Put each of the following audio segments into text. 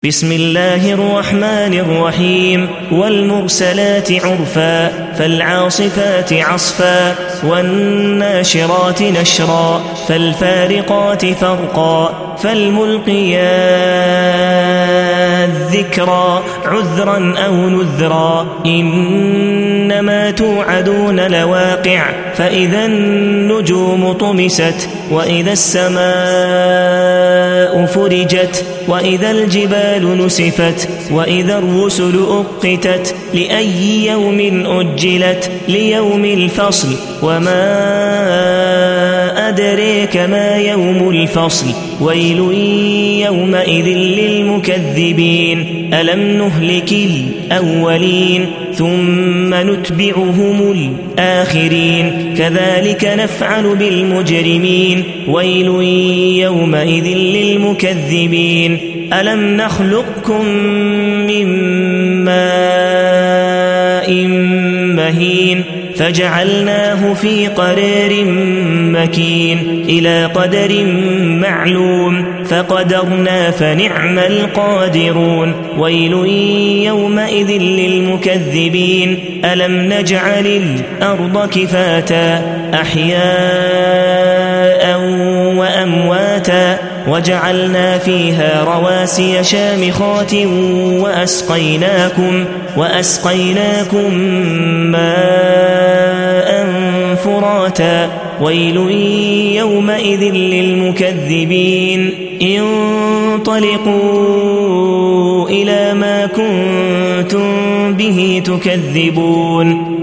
بسم الله الرحمن الرحيم والمرسلات عرفا فالعاصفات عصفا والناشرات نشرا فالفارقات فرقا فالملقيات ذكرا عذرا أو نذرا إنما توعدون لواقع فإذا النجوم طمست وإذا السماء فرجت وإذا الجبال نسفت وإذا الرسل أقتت لأي يوم أجلت ليوم الفصل وما أدريك ما يوم الفصل ويل يومئذ للمكذبين ألم نهلك الأولين ثم نتبعهم الآخرين كذلك نفعل بالمجرمين ويل يومئذ للمكذبين ألم نخلقكم من ماء مهين فجعلناه في قرار مكين إلى قدر معلوم فقدرنا فنعم القادرون ويل يومئذ للمكذبين ألم نجعل الأرض كفاتا أحياء وأمواتا وجعلنا فيها رواسي شامخات وأسقيناكم ماء فراتا ويل يومئذ للمكذبين انطلقوا إلى ما كنتم به تكذبون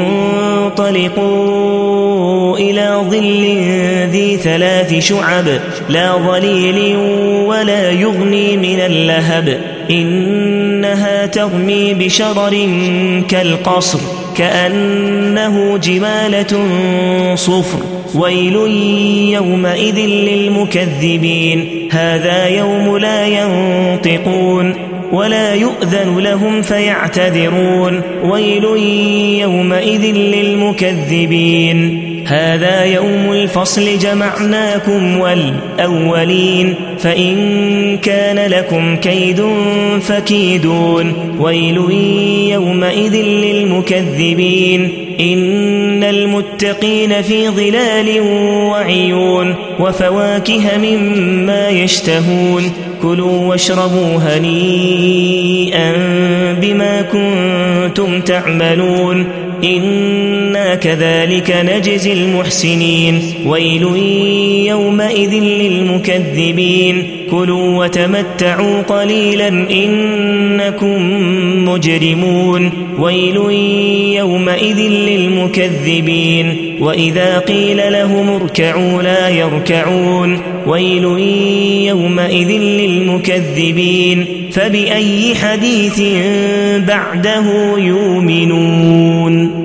انطلقوا إلى ظل ذي 3 شعب لا ظليل ولا يغني من اللهب إنها ترمي بشرر كالقصر كأنه جمالة صفر ويل يومئذ للمكذبين هذا يوم لا ينطقون ولا يؤذن لهم فيعتذرون ويل يومئذ للمكذبين هذا يوم الفصل جمعناكم والأولين فإن كان لكم كيد فكيدون ويل يومئذ للمكذبين إن المتقين في ظلال وعيون وفواكه مما يشتهون كلوا واشربوا هنيئا بما كنتم تعملون إنا كذلك نجزي المحسنين ويل يومئذ للمكذبين كلوا وتمتعوا قليلا إنكم مجرمون ويل يومئذ للمكذبين وإذا قيل لهم اركعوا لا يركعون ويل يومئذ للمكذبين فبأي حديث بعده يؤمنون